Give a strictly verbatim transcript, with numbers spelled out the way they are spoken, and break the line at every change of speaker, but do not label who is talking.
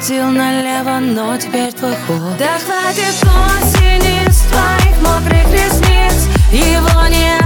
Светил налево, но теперь твой ход. Да хватит осени с твоих мокрых ресниц. Его не